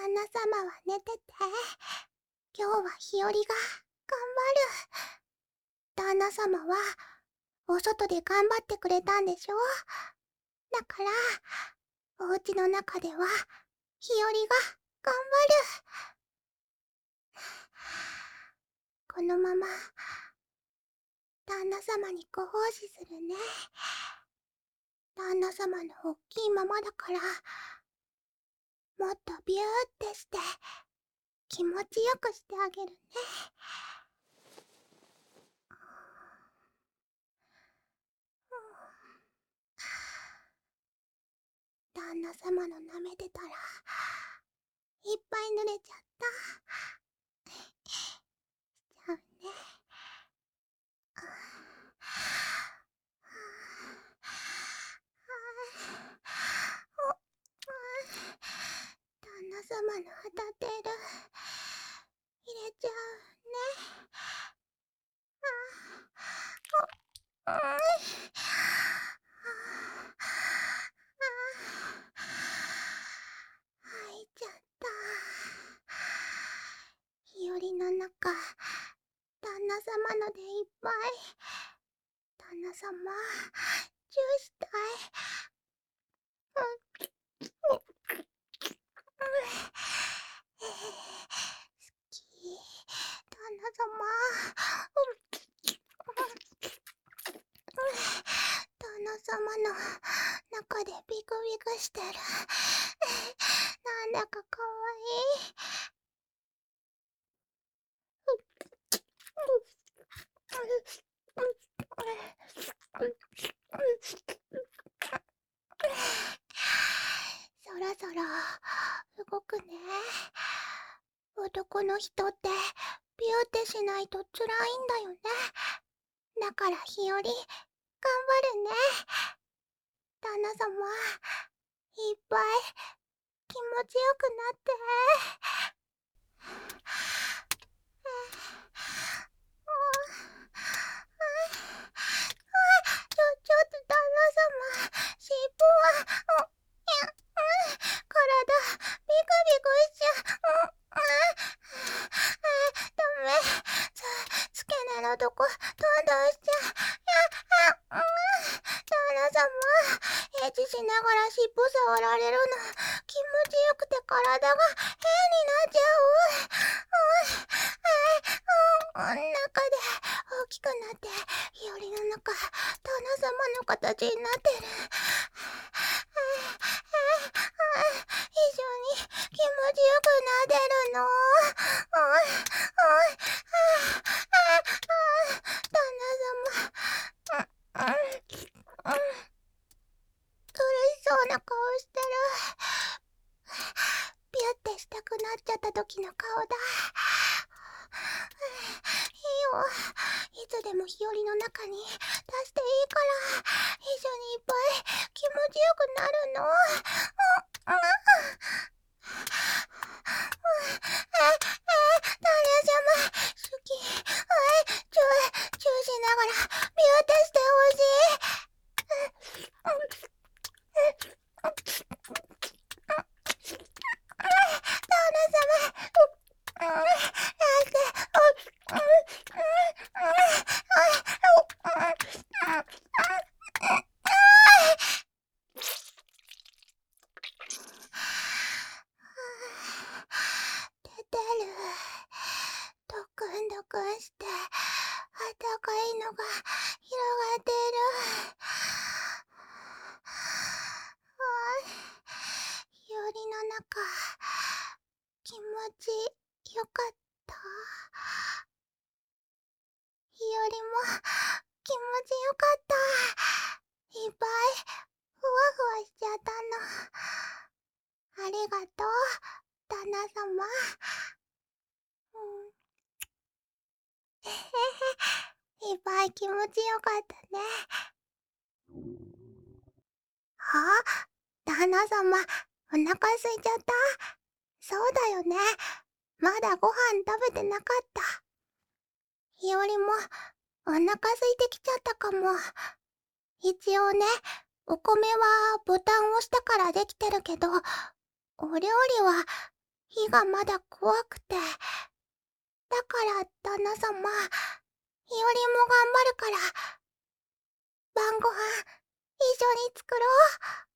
旦那様は寝てて。今日は日和が頑張る。旦那様はお外で頑張ってくれたんでしょ。だからお家の中では日和が頑張る。このまま旦那様にご奉仕するね。旦那様のおっきいままだから、もっとビューってして気持ちよくしてあげるね。旦那様の舐めてたらいっぱい濡れちゃった。しちゃうね。旦那様の当たってる入れちゃうね。吐いちゃった。日和の中、旦那様のでいっぱい。旦那様、チューしたい。好き。旦那様。旦那様の中でビクビクしてる。なんだかかわいい。そろそろ動くね。男の人ってビューってしないと辛いんだよね。だから日和頑張るね。旦那様いっぱい気持ちよくなって。ちょっと旦那様、尻尾は、体ビクビクしちゃう。ダメ。付け根のとこどんどんしちゃう。旦那様、エッチしながら尻尾触られるの気持ちよくて体が変になっちゃう。中で大きくなって日和の中、旦那様の形になってる。一緒に気持ちよくなってるの。旦那様、苦しそうな顔してる。ビュってしたくなっちゃった時の顔だ。いいよ。いつでも日和の中に出していいから、一緒にいっぱい気持ちよくなるの。旦那様、好き。チューしながらビューってしてほしい。旦那様、出てる。ドクンドクンしてあったかいのが広がってる。日和の中、気持ちよかった。日和も気持ちよかった。いっぱいふわふわしちゃったの。ありがとう、旦那様。いっぱい気持ちよかったね。はあ、旦那様、お腹空いちゃった。そうだよね。まだご飯食べてなかった。日和もお腹空いてきちゃったかも。一応ね、お米はボタンを押したからできてるけど、お料理は火がまだ怖くて。だから旦那様、日和も頑張るから、晩ご飯一緒に作ろう。